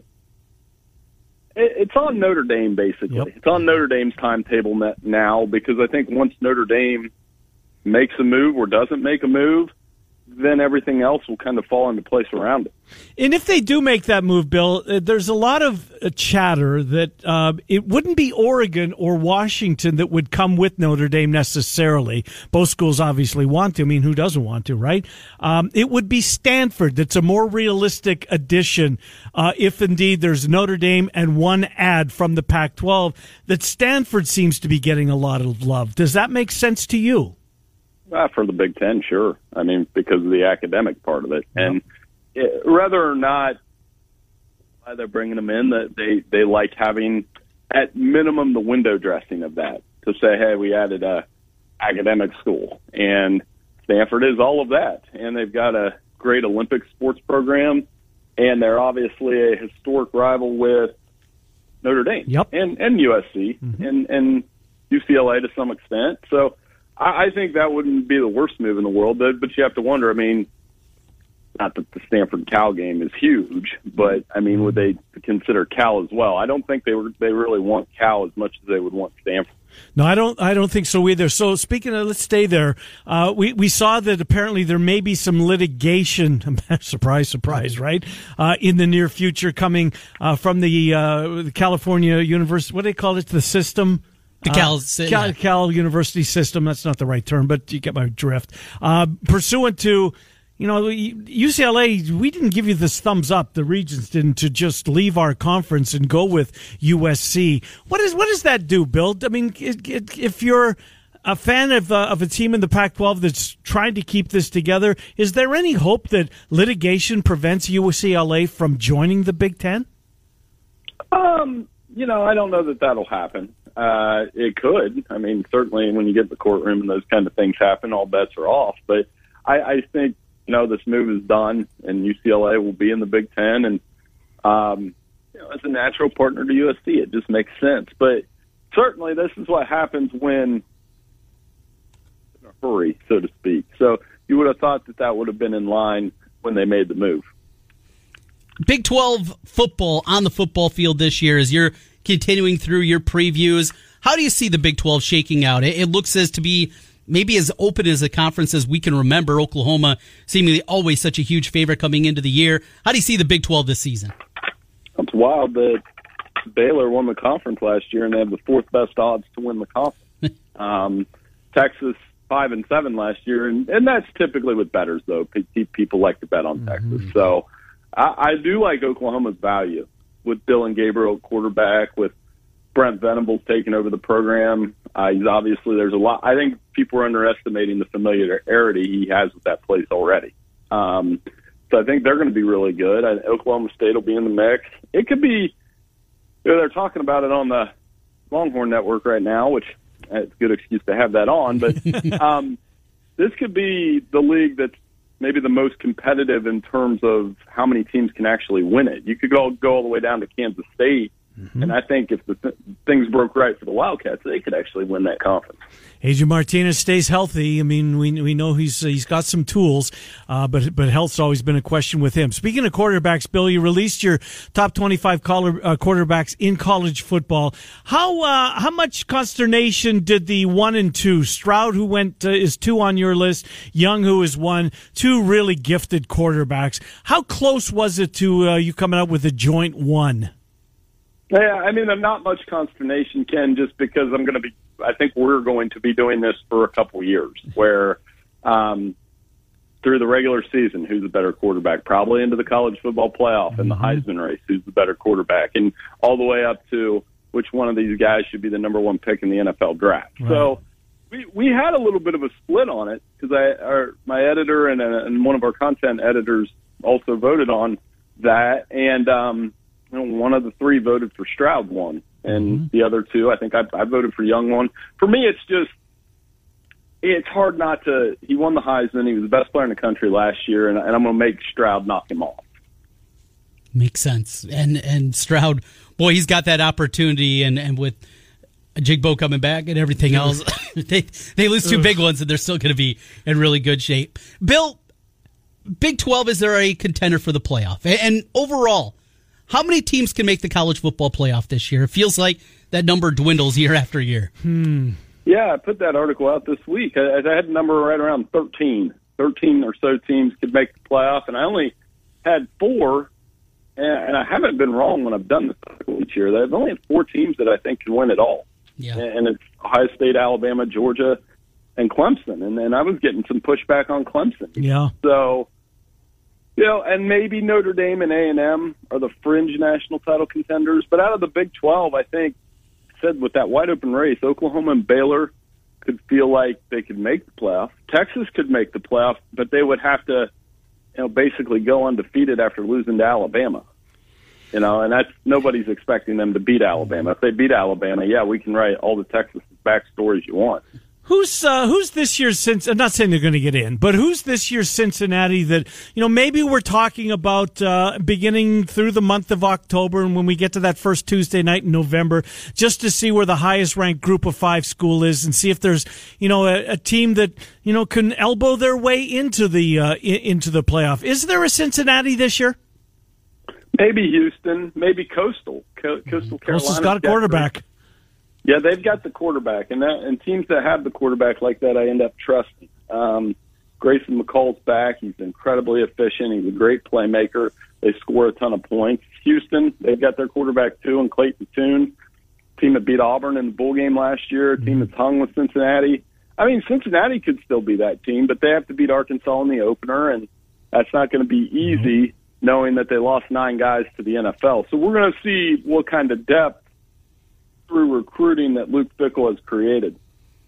it, it's on Notre Dame, basically. Yep. It's on Notre Dame's timetable now because I think once Notre Dame makes a move or doesn't make a move, then everything else will kind of fall into place around it. And if they do make that move, Bill, there's a lot of chatter that uh, it wouldn't be Oregon or Washington that would come with Notre Dame necessarily. Both schools obviously want to. I mean, who doesn't want to, right? Um, it would be Stanford that's a more realistic addition uh, if indeed there's Notre Dame and one ad from the Pac twelve, that Stanford seems to be getting a lot of love. Does that make sense to you? Uh, for the Big Ten, sure. I mean, because of the academic part of it. Yeah. And it, whether or not why they're bringing them in, that they, they like having, at minimum, the window dressing of that, to say, hey, we added a academic school. And Stanford is all of that. And they've got a great Olympic sports program, and they're obviously a historic rival with Notre Dame yep. and, and U S C mm-hmm. and, and U C L A to some extent. So I think that wouldn't be the worst move in the world, but you have to wonder, I mean, not that the Stanford-Cal game is huge, but, I mean, would they consider Cal as well? I don't think they were, they really want Cal as much as they would want Stanford. No, I don't. I don't think so either. So, speaking of, let's stay there. Uh, we we saw that apparently there may be some litigation. surprise, surprise, right? Uh, in the near future, coming uh, from the, uh, the California University. What do they call it? The system. The Cal, uh, Cal, Cal University system, that's not the right term, but you get my drift. Uh, pursuant to, you know, U C L A, we didn't give you this thumbs up, the Regents didn't, to just leave our conference and go with U S C. What is what does that do, Bill? I mean, it, it, if you're a fan of, uh, of a team in the Pac twelve that's trying to keep this together, is there any hope that litigation prevents U C L A from joining the Big Ten? Um, you know, I don't know that that'll happen. Uh, it could. I mean, certainly when you get in the courtroom and those kind of things happen, all bets are off. But I, I think no, this move is done, and U C L A will be in the Big Ten. And um, you know, as a natural partner to U S C, it just makes sense. But certainly, this is what happens when in a hurry, so to speak. So you would have thought that that would have been in line when they made the move. Big twelve football on the football field this year, as you're continuing through your previews, how do you see the Big twelve shaking out? It, it looks as to be maybe as open as a conference as we can remember. Oklahoma seemingly always such a huge favorite coming into the year. How do you see the Big twelve this season? It's wild that Baylor won the conference last year, and they have the fourth best odds to win the conference. um, Texas five and seven last year, and, and that's typically with bettors, though. People like to bet on mm-hmm. Texas. So I, I do like Oklahoma's value with Dylan Gabriel quarterback, with Brent Venables taking over the program. Uh, he's obviously, there's a lot. I think people are underestimating the familiarity he has with that place already. Um, so I think they're going to be really good. I, Oklahoma State will be in the mix. It could be, you know, they're talking about it on the Longhorn Network right now, which it's a good excuse to have that on. But um, this could be the league that's maybe the most competitive in terms of how many teams can actually win it. You could go, go all the way down to Kansas State. Mm-hmm. And I think if the th- things broke right for the Wildcats, they could actually win that conference. Adrian Martinez stays healthy. I mean, we we know he's he's got some tools, uh, but but health's always been a question with him. Speaking of quarterbacks, Bill, you released your top twenty-five collar, uh, quarterbacks in college football. How uh, how much consternation did the one and two, Stroud, who went uh, is two on your list, Young, who is one, two really gifted quarterbacks. How close was it to uh, you coming up with a joint one? Yeah, I mean, I'm not much consternation, Ken, just because I'm going to be, I think we're going to be doing this for a couple years where um, through the regular season, who's the better quarterback, probably into the college football playoff mm-hmm. and the Heisman race, who's the better quarterback, and all the way up to which one of these guys should be the number one pick in the N F L draft. Right. So we we had a little bit of a split on it because I, our, my editor and, uh, and one of our content editors also voted on that, and um, you know, one of the three voted for Stroud one, and mm-hmm. the other two, I think I, I voted for Young one. For me, it's just, it's hard not to, he won the Heisman, he was the best player in the country last year, and, and I'm going to make Stroud knock him off. Makes sense. And and Stroud, boy, he's got that opportunity, and, and with Jigbo coming back and everything else, they, they lose two big ones, and they're still going to be in really good shape. Bill, Big twelve, is there a contender for the playoff? And, and overall, how many teams can make the college football playoff this year? It feels like that number dwindles year after year. Hmm. Yeah, I put that article out this week. I, I had a number right around thirteen. thirteen or so teams could make the playoff, and I only had four, and, and I haven't been wrong when I've done this article each year. I've only had four teams that I think can win it all. Yeah. And it's Ohio State, Alabama, Georgia, and Clemson. And, and I was getting some pushback on Clemson. Yeah. So, you know, and maybe Notre Dame and A and M are the fringe national title contenders. But out of the Big twelve, I think, said with that wide open race, Oklahoma and Baylor could feel like they could make the playoff. Texas could make the playoff, but they would have to, you know, basically go undefeated after losing to Alabama. You know, and that's, nobody's expecting them to beat Alabama. If they beat Alabama, yeah, we can write all the Texas backstories you want. Who's uh, who's this year's Cincinnati? I'm not saying they're going to get in, but who's this year's Cincinnati that, you know, maybe we're talking about uh, beginning through the month of October, and when we get to that first Tuesday night in November, just to see where the highest ranked group of five school is, and see if there's, you know, a, a team that, you know, can elbow their way into the uh, into the playoff. Is there a Cincinnati this year? Maybe Houston, maybe Coastal. Co- Coastal Carolina. Coastal's got a quarterback. Yeah, they've got the quarterback, and that, and teams that have the quarterback like that, I end up trusting. Um, Grayson McCall's back; he's incredibly efficient. He's a great playmaker. They score a ton of points. Houston, they've got their quarterback too, and Clayton Tune, team that beat Auburn in the bowl game last year, a team that's hung with Cincinnati. I mean, Cincinnati could still be that team, but they have to beat Arkansas in the opener, and that's not going to be easy, knowing that they lost nine guys to the N F L. So we're going to see what kind of depth through recruiting that Luke Fickell has created.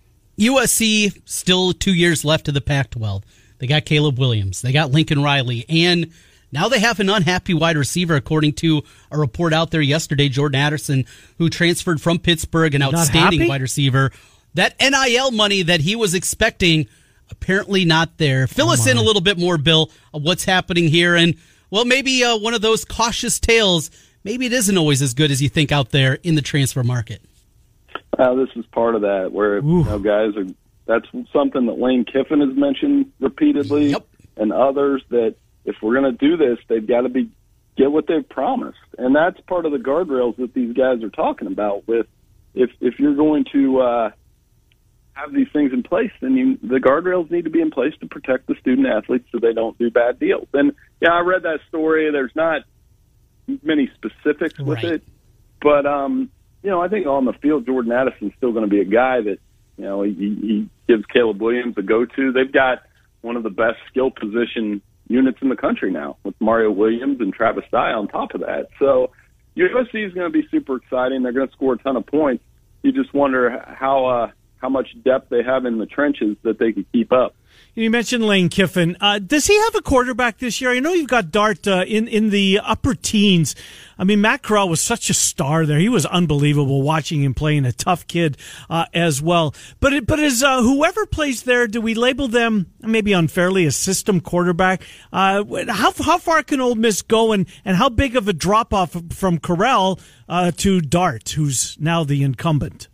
U S C, still two years left to the Pac twelve. They got Caleb Williams. They got Lincoln Riley. And now they have an unhappy wide receiver, according to a report out there yesterday, Jordan Addison, who transferred from Pittsburgh, an outstanding wide receiver. That N I L money that he was expecting apparently not there. Fill Oh, us in my. a little bit more, Bill, of what's happening here. And, well, maybe uh, one of those cautious tales. Maybe it isn't always as good as you think out there in the transfer market. Uh, this is part of that, where you know, guys are. That's something that Lane Kiffin has mentioned repeatedly, Yep. and others, that if we're going to do this, they've got to be get what they've promised, and that's part of the guardrails that these guys are talking about. With if if you're going to uh, have these things in place, then you, the guardrails need to be in place to protect the student athletes so they don't do bad deals. And yeah, I read that story. There's not many specifics with Right. it, but um, you know, I think on the field, Jordan Addison's still going to be a guy that, you know, he, he gives Caleb Williams a go-to. They've got one of the best skill position units in the country now with Mario Williams and Travis Dye on top of that. So U S C is going to be super exciting. They're going to score a ton of points. You just wonder how uh, how much depth they have in the trenches that they can keep up. You mentioned Lane Kiffin. Uh, does he have a quarterback this year? I know you've got Dart uh, in in the upper teens. I mean, Matt Corral was such a star there. He was unbelievable watching him playing, a tough kid uh, as well. But it, but as uh, whoever plays there, do we label them maybe unfairly a system quarterback? Uh, how how far can Ole Miss go, and, and how big of a drop off from Corral uh, to Dart, who's now the incumbent?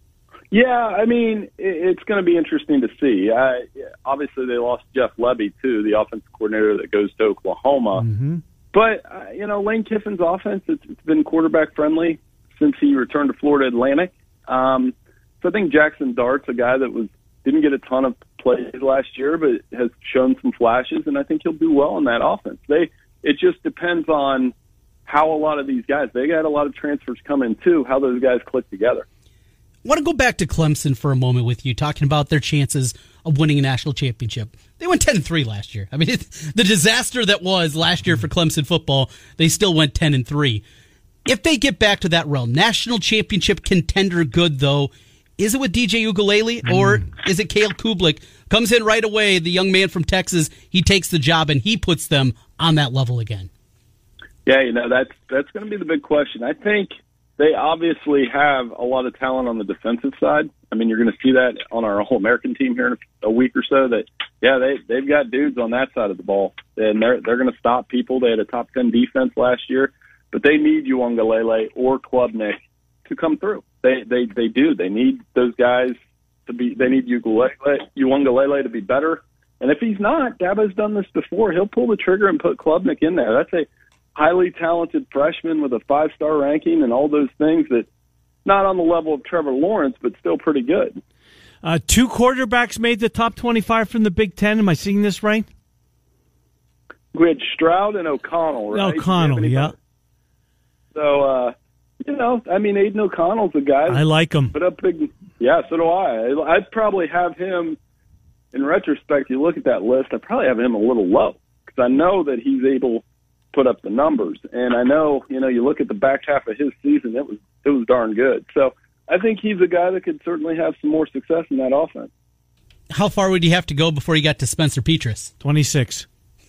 Yeah, I mean, it's going to be interesting to see. Uh, obviously, they lost Jeff Lebby, too, the offensive coordinator that goes to Oklahoma. Mm-hmm. But, uh, you know, Lane Kiffin's offense, it's, it's been quarterback-friendly since he returned to Florida Atlantic. Um, so I think Jackson Dart's a guy that was didn't get a ton of plays last year, but has shown some flashes, and I think he'll do well in that offense. They It just depends on how a lot of these guys, they got a lot of transfers coming, too, how those guys click together. I want to go back to Clemson for a moment with you, talking about their chances of winning a national championship. They went ten and three last year. I mean, it's the disaster that was last year for Clemson football, they still went ten and three. If they get back to that realm, national championship contender good, though, is it with D J Uiagalelei, or is it Kale Kublik? Comes in right away, the young man from Texas, he takes the job, and he puts them on that level again. Yeah, you know, that's that's going to be the big question. I think they obviously have a lot of talent on the defensive side. I mean, you're going to see that on our All-American team here in a week or so. That yeah, they they've got dudes on that side of the ball, and they're they're going to stop people. They had a top ten defense last year, but they need Uiagalelei or Klubnik to come through. They they they do. They need those guys to be. They need Uiagalelei to be better. And if he's not, Dabo's done this before. He'll pull the trigger and put Klubnik in there. That's a highly talented freshman with a five-star ranking and all those things, that not on the level of Trevor Lawrence, but still pretty good. Uh, two quarterbacks made the top twenty-five from the Big Ten. Am I seeing this right? We had Stroud and O'Connell, right? O'Connell, yeah. So, uh, you know, I mean, Aiden O'Connell's a guy. I like him. Put up big. Yeah, so do I. I'd probably have him, in retrospect, you look at that list, I'd probably have him a little low, because I know that he's able put up the numbers, and I know, you know, you look at the back half of his season, it was it was darn good. So I think he's a guy that could certainly have some more success in that offense. How far would you have to go before you got to Spencer Petras? twenty-six.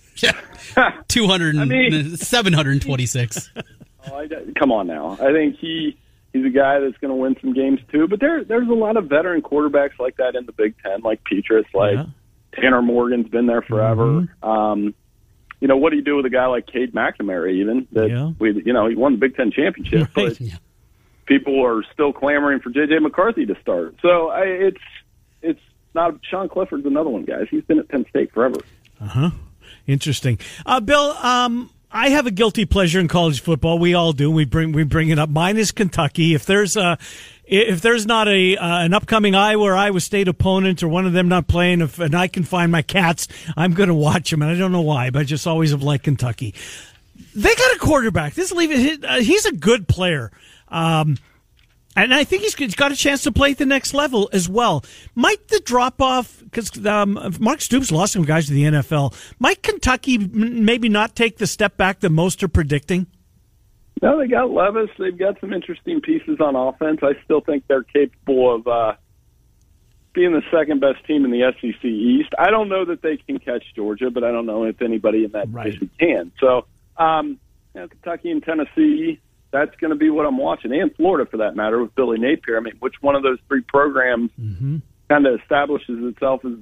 two hundred, I mean, seven hundred twenty-six. Oh, I, come on now. I think he he's a guy that's going to win some games too. But there there's a lot of veteran quarterbacks like that in the Big Ten, like Petras, like Yeah. Tanner Morgan's been there forever. Mm-hmm. Um, you know, what do you do with a guy like Cade McNamara, even? That Yeah. we, you know, he won the Big Ten championship, Right. but Yeah. people are still clamoring for J J McCarthy to start. So I, it's it's not. Sean Clifford's another one, guys. He's been at Penn State forever. Uh-huh. Interesting. Uh, Bill, um, I have a guilty pleasure in college football. We all do. We bring we bring it up. Mine is Kentucky. If there's a if there's not a uh, an upcoming Iowa or Iowa State opponent, or one of them not playing, if and I can find my cats, I'm going to watch them. And I don't know why, but I just always have liked Kentucky. They got a quarterback. This leave it. He's a good player. Um, And I think he's got a chance to play at the next level as well. Might the drop-off, because um, Mark Stoops lost some guys to the N F L, might Kentucky maybe not take the step back that most are predicting? No, they got Levis. They've got some interesting pieces on offense. I still think they're capable of uh, being the second-best team in the S E C East. I don't know that they can catch Georgia, but I don't know if anybody in that Right. division can. So, um, you know, Kentucky and Tennessee, that's going to be what I'm watching, and Florida for that matter with Billy Napier. I mean, which one of those three programs Mm-hmm. kind of establishes itself as the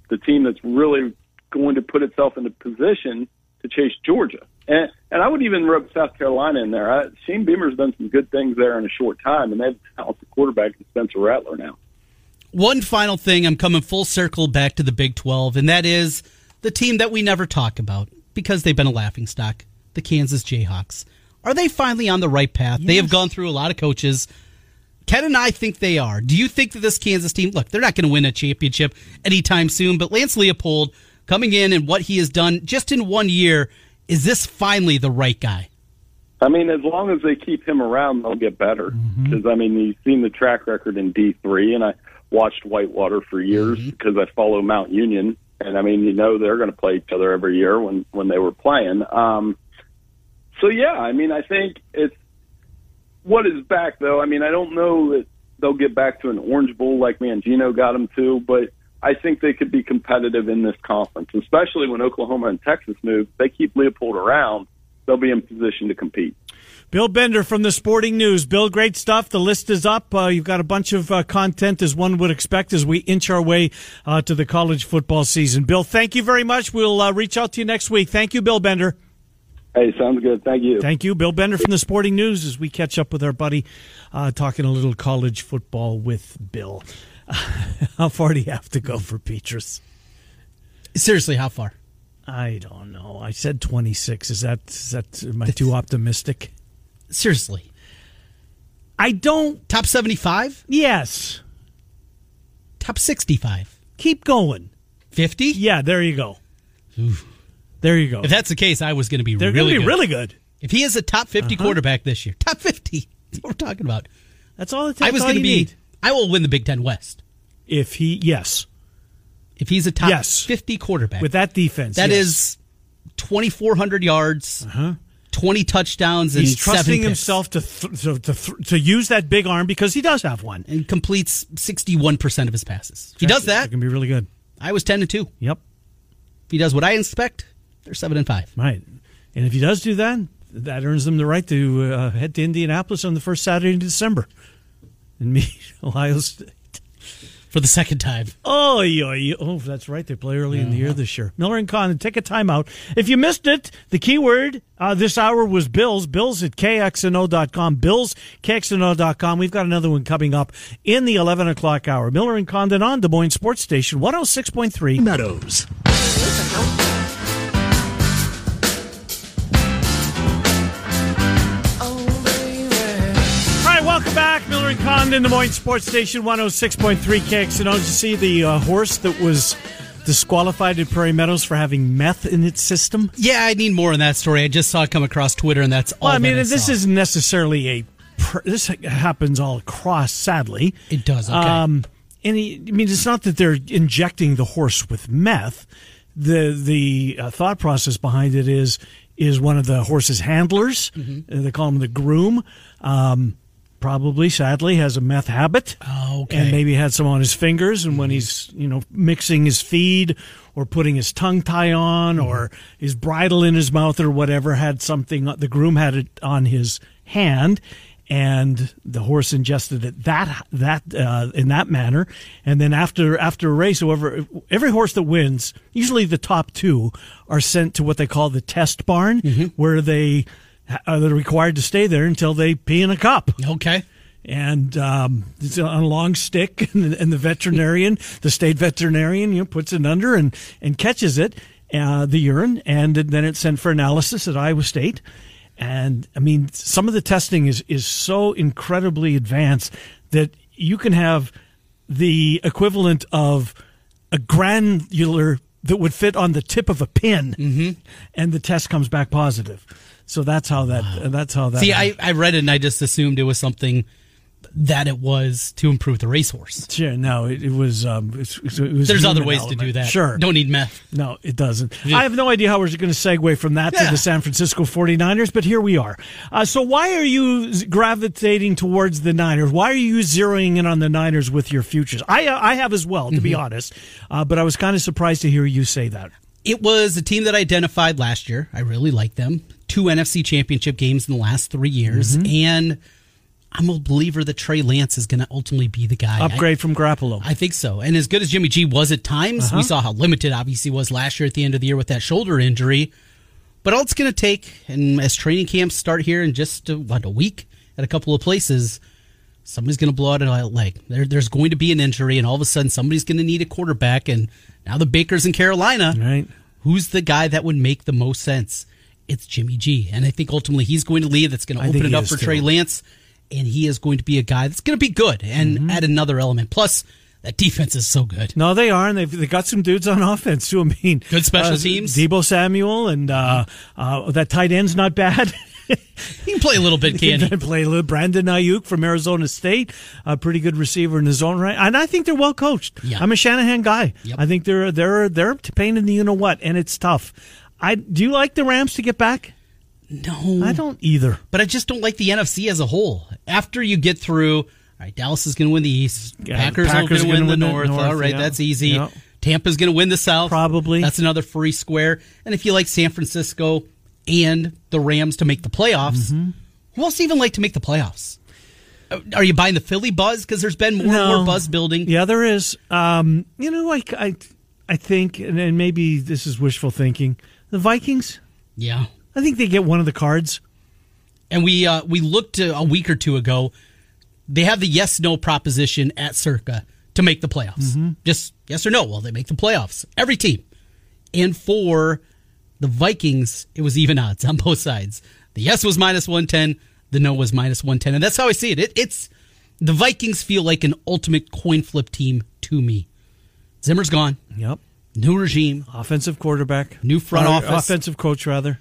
the team that's really going to put itself into position to chase Georgia. And and I would even rub South Carolina in there. I, Shane Beamer's done some good things there in a short time, and they have a talented quarterback in Spencer Rattler now. One final thing, I'm coming full circle back to the Big twelve, and that is the team that we never talk about because they've been a laughingstock, the Kansas Jayhawks. Are they finally on the right path? Yes. They have gone through a lot of coaches. Ken and I think they are. Do you think that this Kansas team, look, they're not going to win a championship anytime soon, but Lance Leopold coming in and what he has done just in one year, is this finally the right guy? I mean, as long as they keep him around, they'll get better. Because, mm-hmm. I mean, you've seen the track record in D three, and I watched Whitewater for years mm-hmm. because I follow Mount Union. And, I mean, you know they're going to play each other every year when, when they were playing. Um, so, yeah, I mean, I think it's what is back, though. I mean, I don't know that they'll get back to an Orange Bowl like Mangino got them to, but I think they could be competitive in this conference, especially when Oklahoma and Texas move. If they keep Leopold around, they'll be in position to compete. Bill Bender from the Sporting News. Bill, great stuff. The list is up. Uh, you've got a bunch of uh, content, as one would expect, as we inch our way uh, to the college football season. Bill, thank you very much. We'll uh, reach out to you next week. Thank you, Bill Bender. Hey, sounds good. Thank you. Thank you. Bill Bender from the Sporting News as we catch up with our buddy uh, talking a little college football with Bill. How far do you have to go for Petrus? Seriously, how far? I don't know. I said twenty-six. Is that, is that am I too optimistic? Seriously. I don't. Top seventy-five? Yes. Top sixty-five? Keep going. fifty? Yeah, there you go. Oof. There you go. If that's the case, I was going to be They're really gonna be good. really good. If he is a top fifty uh-huh. quarterback this year, top fifty. That's what we're talking about. That's all it takes. I was going to be. Need. I will win the Big Ten West. If he, yes. If he's a top yes. fifty quarterback. With that defense, that yes. is twenty-four hundred yards, uh-huh. twenty touchdowns, he's and trusting seven himself to, th- to, to, th- to use that big arm because he does have one. And completes sixty-one percent of his passes. If he does that, it can be really good. I was ten and two. Yep. If he does what I expect, they're seven and five. Right. And if he does do that, that earns them the right to uh, head to Indianapolis on the first Saturday in December and meet Ohio State. For the second time. Oh, yeah, oh, that's right. They play early uh-huh. in the year this year. Miller and Condon, take a timeout. If you missed it, the keyword uh, this hour was Bills. Bills at K X N O dot com. Bills, K X N O dot com. We've got another one coming up in the eleven o'clock hour. Miller and Condon on Des Moines Sports Station, one oh six point three. Meadows. Welcome back, Miller and Condon, Des Moines Sports Station, one oh six point three K X N O. Did you see the uh, horse that was disqualified at Prairie Meadows for having meth in its system? Yeah, I need more on that story. I just saw it come across Twitter, and that's all. Well, I mean, that I this saw. isn't necessarily a. This happens all across, sadly. It does. Okay. Um, and he, I mean, it's not that they're injecting the horse with meth. The the uh, thought process behind it is is one of the horse's handlers. Mm-hmm. They call him the groom. Um, Probably, sadly, has a meth habit. Oh, okay. And maybe had some on his fingers. And when he's, you know, mixing his feed or putting his tongue tie on mm-hmm. or his bridle in his mouth or whatever, had something, the groom had it on his hand. And the horse ingested it that that uh, in that manner. And then after after a race, whoever every horse that wins, usually the top two, are sent to what they call the test barn, mm-hmm. where they are required to stay there until they pee in a cup. Okay. And um, it's on a long stick, and the, and the veterinarian, the state veterinarian, you know, puts it under and, and catches it, uh, the urine, and then it's sent for analysis at Iowa State. And, I mean, some of the testing is, is so incredibly advanced that you can have the equivalent of a granular that would fit on the tip of a pin, mm-hmm. and the test comes back positive. So that's how that. Wow. That's how that. See, I, I read it and I just assumed it was something that it was to improve the racehorse. Sure, no, it, it was. Um, it, it was There's other ways element. to do that. Sure, don't need meth. No, it doesn't. Yeah. I have no idea how we're going to segue from that yeah. to the San Francisco forty-niners, but here we are. Uh, so why are you gravitating towards the Niners? Why are you zeroing in on the Niners with your futures? I uh, I have as well, to mm-hmm. be honest, uh, but I was kind of surprised to hear you say that. It was a team that I identified last year. I really liked them. Two N F C championship games in the last three years. Mm-hmm. And I'm a believer that Trey Lance is going to ultimately be the guy. Upgrade I, from Garoppolo. I think so. And as good as Jimmy G was at times, uh-huh. we saw how limited obviously he was last year at the end of the year with that shoulder injury. But all it's going to take, and as training camps start here in just, uh, what, a week at a couple of places, somebody's going to blow out a leg. There, there's going to be an injury, and all of a sudden somebody's going to need a quarterback. And now the Bakers in Carolina, right. Who's the guy that would make the most sense? It's Jimmy G. And I think ultimately he's going to lead. That's going to open it up for too. Trey Lance. And he is going to be a guy that's going to be good and mm-hmm. add another element. Plus, that defense is so good. No, they are, and they've they got some dudes on offense too. I mean, good special uh, teams. Deebo Samuel and uh, uh, that tight end's not bad. He can play a little bit, can he? Can play a little. Brandon Ayuk from Arizona State, a pretty good receiver in his own right, and I think they're well coached. Yeah. I'm a Shanahan guy. Yep. I think they're they're they're pain in the you know what, and it's tough. I do you like the Rams to get back? No, I don't either. But I just don't like the N F C as a whole. After you get through, all right, Dallas is going to win the East. Yeah, Packers, Packers are going to win, win the the North. North. All right, yeah. that's easy. Yeah. Tampa's going to win the South. Probably. That's another free square. And if you like San Francisco and the Rams to make the playoffs, mm-hmm. who else even like to make the playoffs? Are you buying the Philly buzz? Because there's been more no. and more buzz building. Yeah, there is. Um, you know, I, I, I think, and, and maybe this is wishful thinking, the Vikings, yeah. I think they get one of the cards. And we uh, we looked uh, a week or two ago. They have the yes-no proposition at Circa to make the playoffs. Mm-hmm. Just yes or no. Well, they make the playoffs. Every team. And for the Vikings, it was even odds on both sides. The yes was minus one ten. The no was minus one ten. And that's how I see it. it. It's the Vikings feel like an ultimate coin flip team to me. Zimmer's gone. Yep. New regime. Offensive quarterback. New front or, office. Offensive coach, rather.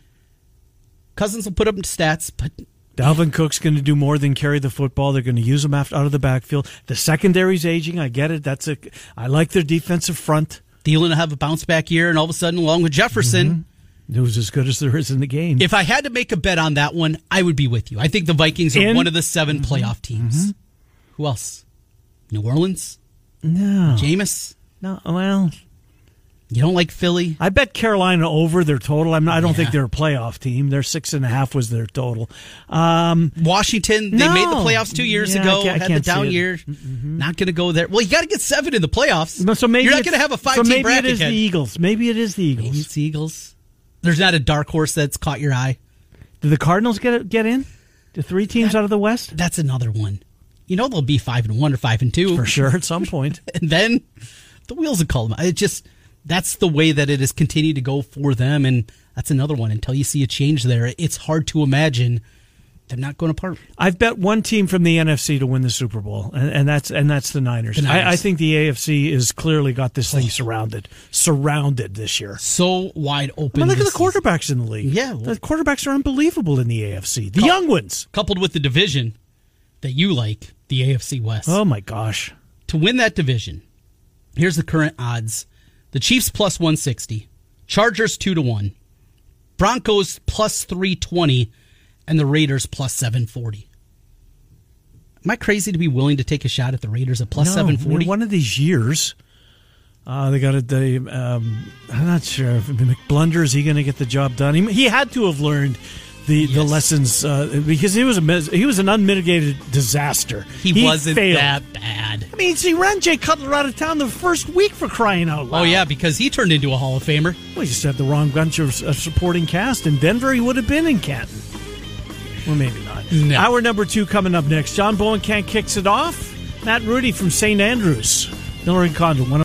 Cousins will put up stats, but Dalvin Cook's going to do more than carry the football. They're going to use him after, out of the backfield. The secondary's aging. I get it. That's a. I like their defensive front. Thielen to have a bounce back year, and all of a sudden, along with Jefferson, mm-hmm. it was as good as there is in the game. If I had to make a bet on that one, I would be with you. I think the Vikings are in, one of the seven mm-hmm. playoff teams. Mm-hmm. Who else? New Orleans? No. Jameis? No. Well. You don't like Philly? I bet Carolina over their total. I'm not, I don't yeah. think they're a playoff team. Their six and a half was their total. Um, Washington, they no. made the playoffs two years yeah, ago. I can't, I had can't the down see year. Mm-hmm. Not going to go there. Well, you got to get seven in the playoffs. No, so maybe You're not going to have a five-team so maybe bracket. Maybe it is Ken. the Eagles. Maybe it is the Eagles. Maybe it's the Eagles. There's not a dark horse that's caught your eye. Did the Cardinals get get in? The three teams that, out of the West? That's another one. You know they'll be five and one or five and two for sure at some point, and then the wheels will call them. It just. That's the way that it has continued to go for them, and that's another one. Until you see a change there, it's hard to imagine them not going apart. I've bet one team from the N F C to win the Super Bowl, and, and that's and that's the Niners. The Niners. I, I think the A F C is clearly got this thing oh. surrounded, surrounded this year. So wide open. I mean, look at the season. quarterbacks in the league. Yeah, well, the quarterbacks are unbelievable in the A F C. The coupled, young ones, coupled with the division that you like, the A F C West. Oh my gosh! To win that division, here's the current odds. The Chiefs plus one sixty, Chargers two to one, Broncos plus three twenty, and the Raiders plus seven forty. Am I crazy to be willing to take a shot at the Raiders at plus no, seven forty? I mean, one of these years, uh, they got a. They, um, I'm not sure if McBlunder, is he going to get the job done? He, he had to have learned the, yes. the lessons uh, because he was a he was an unmitigated disaster. He, he wasn't failed. that bad. I mean, he ran Jay Cutler out of town the first week for crying out loud. Oh, yeah, because he turned into a Hall of Famer. Well, he just had the wrong bunch of uh, supporting cast. In Denver, he would have been in Canton. Well, maybe not. No. Hour number two coming up next. John Bowenkamp kicks it off. Matt Rudy from Saint Andrews. Miller and Condon.